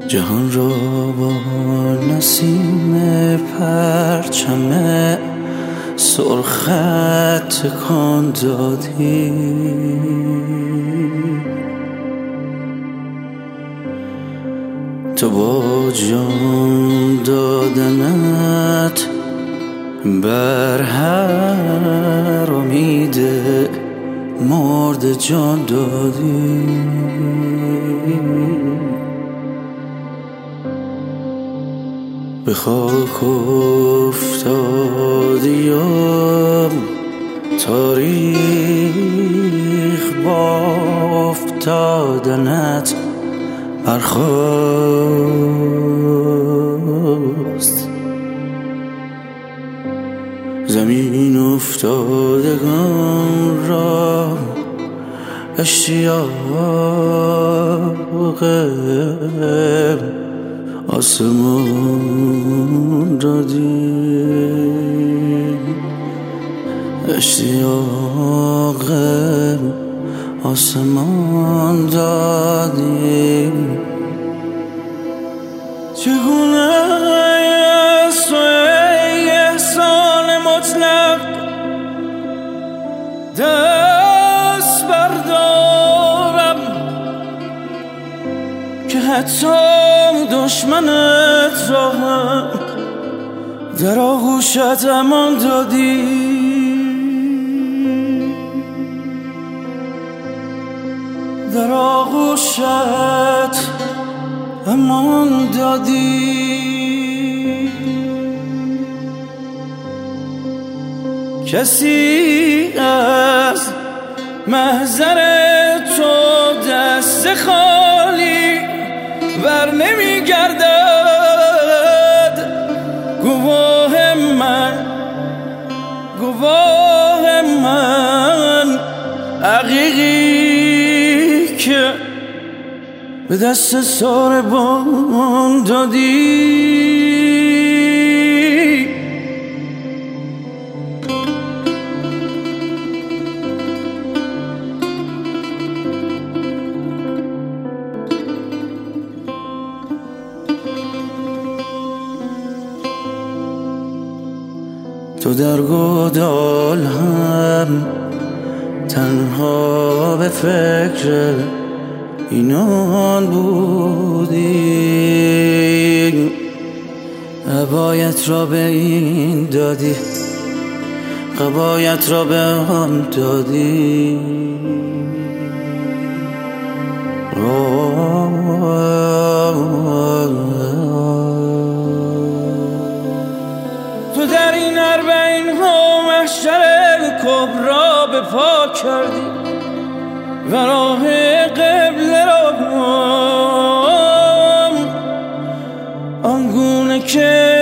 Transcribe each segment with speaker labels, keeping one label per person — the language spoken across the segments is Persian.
Speaker 1: جهان را با نسیم پرچم سرخت تکان دادی، تو با جان دادنت بر هر امید مرد جان دادی. به خاک افتادیم تاریخ با افتادنت برخاست، زمین افتادگان را اشتیاق آسمان دادی، اشتیاق آسمان دادی. چگونه است تو ای احسان مطلق دست بردارم که حتی دشمنت را هم در آغوشت امان دادی، در آغوشت امان دادی. کسی از محضر تو دست خالی بر نمی گردد، گواه من عقیقی که به دست ساربان دادی. تو در گودال هم تنها به فکر اینان بودی، عبایت را به این دادی، قبایت را به آن دادی. تو در این اربعین ها محشر کبرا به پا کردی و راه قبله را آنگونه که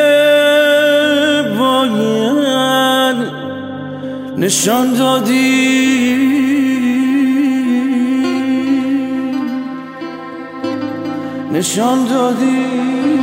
Speaker 1: باید نشان دادی. نشان دادی.